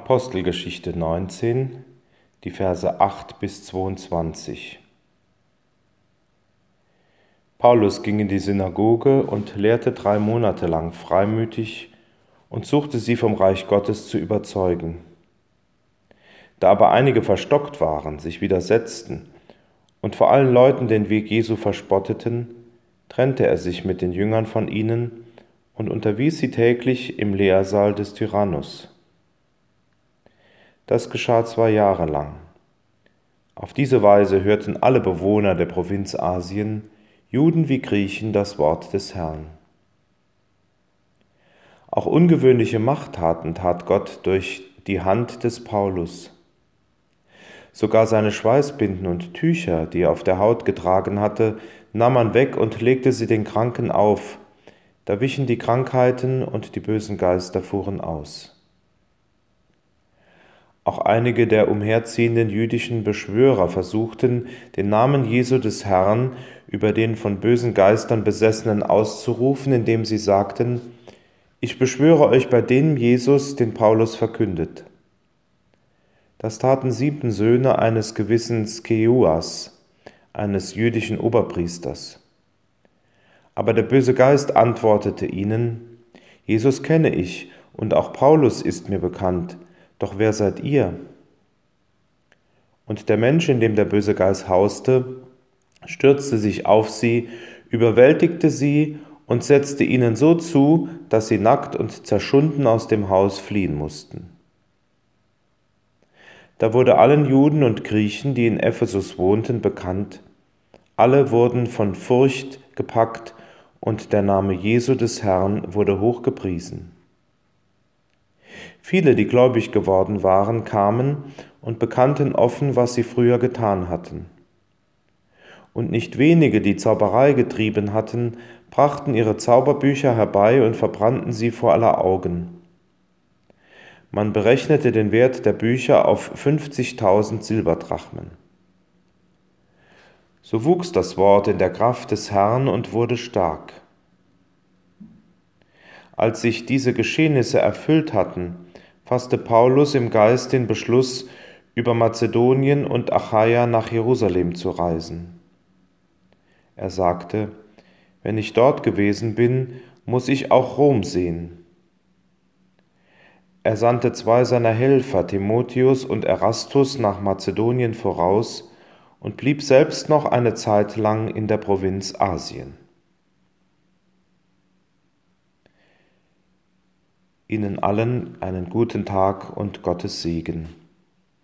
Apostelgeschichte 19, die Verse 8 bis 22. Paulus ging in die Synagoge und lehrte 3 Monate lang freimütig und suchte sie vom Reich Gottes zu überzeugen. Da aber einige verstockt waren, sich widersetzten und vor allen Leuten den Weg Jesu verspotteten, trennte er sich mit den Jüngern von ihnen und unterwies sie täglich im Lehrsaal des Tyrannus. Das geschah 2 Jahre lang. Auf diese Weise hörten alle Bewohner der Provinz Asien, Juden wie Griechen, das Wort des Herrn. Auch ungewöhnliche Machttaten tat Gott durch die Hand des Paulus. Sogar seine Schweißbinden und Tücher, die er auf der Haut getragen hatte, nahm man weg und legte sie den Kranken auf. Da wichen die Krankheiten und die bösen Geister fuhren aus. Auch einige der umherziehenden jüdischen Beschwörer versuchten, den Namen Jesu des Herrn über den von bösen Geistern Besessenen auszurufen, indem sie sagten: Ich beschwöre euch bei dem Jesus, den Paulus verkündet. Das taten 7 Söhne eines gewissen Skeuas, eines jüdischen Oberpriesters. Aber der böse Geist antwortete ihnen: Jesus kenne ich, und auch Paulus ist mir bekannt, doch wer seid ihr? Und der Mensch, in dem der böse Geist hauste, stürzte sich auf sie, überwältigte sie und setzte ihnen so zu, dass sie nackt und zerschunden aus dem Haus fliehen mussten. Da wurde allen Juden und Griechen, die in Ephesus wohnten, bekannt. Alle wurden von Furcht gepackt und der Name Jesu des Herrn wurde hoch gepriesen. Viele, die gläubig geworden waren, kamen und bekannten offen, was sie früher getan hatten. Und nicht wenige, die Zauberei getrieben hatten, brachten ihre Zauberbücher herbei und verbrannten sie vor aller Augen. Man berechnete den Wert der Bücher auf 50.000 Silberdrachmen. So wuchs das Wort in der Kraft des Herrn und wurde stark. Als sich diese Geschehnisse erfüllt hatten, fasste Paulus im Geist den Beschluss, über Mazedonien und Achaia nach Jerusalem zu reisen. Er sagte: Wenn ich dort gewesen bin, muss ich auch Rom sehen. Er sandte 2 seiner Helfer, Timotheus und Erastus, nach Mazedonien voraus und blieb selbst noch eine Zeit lang in der Provinz Asien. Ihnen allen einen guten Tag und Gottes Segen.